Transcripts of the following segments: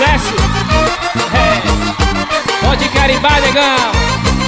sucesso. Pode carimbar, negão.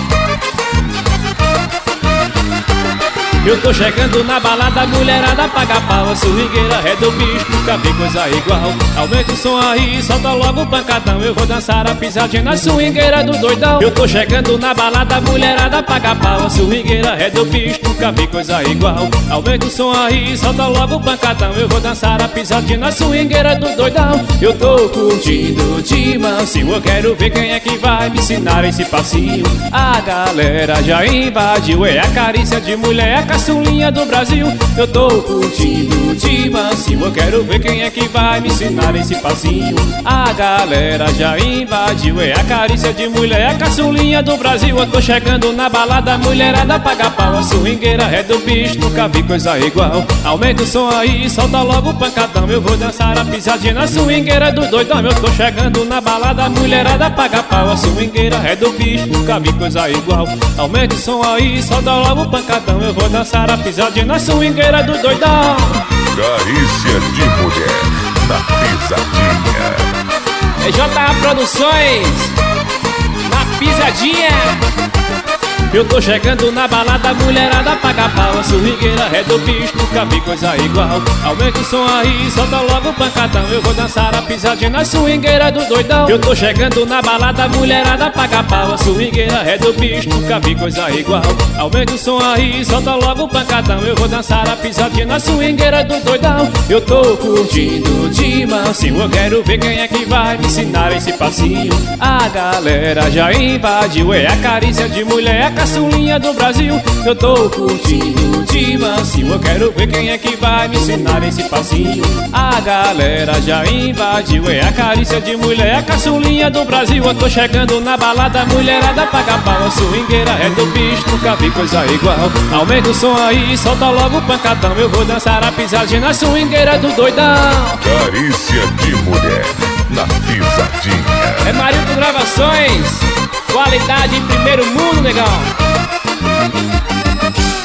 Eu tô chegando na balada, mulherada paga pau. A swingueira é do bicho, nunca vi coisa igual. Aumenta o som aí, solta logo o pancadão. Eu vou dançar a pisadinha na swingueira do doidão. Eu tô chegando na balada, mulherada paga pau. A swingueira é do bicho, nunca vi coisa igual. Aumenta o som aí, solta logo o pancadão. Eu vou dançar a pisadinha na swingueira do doidão. Eu tô curtindo de mansinho, eu quero ver quem é que vai me ensinar esse passinho. A galera já invadiu, é a carícia de mulher, a caçulinha do Brasil. Eu tô curtindo de mansinho, eu quero ver quem é que vai me ensinar esse passinho. A galera já invadiu, é a carícia de mulher, a caçulinha do Brasil. Eu tô chegando na balada, mulherada paga pau. A swingueira é do bicho, nunca vi coisa igual. Aumenta o som aí, solta logo o pancadão. Eu vou dançar a pisadinha na swingueira do doidão. Eu tô chegando na balada, mulherada paga pau. A swingueira é do bicho, nunca vi coisa igual. Aumenta o som aí, solta logo o pancadão. Eu vou dançar a pisadinha na swingueira do doidão. Carícia de mulher na pisadinha. É JA Produções na pisadinha. Eu tô chegando na balada, mulherada paga pau. A swingueira é do bicho, nunca vi coisa igual. Aumenta o som aí, solta logo o pancadão. Eu vou dançar a pisadinha na swingueira do doidão. Eu tô chegando na balada, mulherada paga pau. A swingueira é do bicho, nunca vi coisa igual. Aumenta o som aí, solta logo o pancadão. Eu vou dançar a pisadinha na swingueira do doidão. Eu tô curtindo de mansinho, eu quero ver quem é que vai me ensinar esse passinho. A galera já invadiu, é a carícia de mulher, a caçulinha do Brasil. Eu tô curtindo de mansinho, eu quero ver quem é que vai me ensinar esse passinho. A galera já invadiu, é a carícia de mulher, a caçulinha do Brasil. Eu tô chegando na balada, mulherada paga pau. A swingueira é do bicho, nunca vi coisa igual. Aumenta o som aí, solta logo o pancadão. Eu vou dançar a pisadinha na swingueira do doidão. Carícia de mulher na pisadinha. É Marilton Gravações, qualidade em primeiro mundo, negão.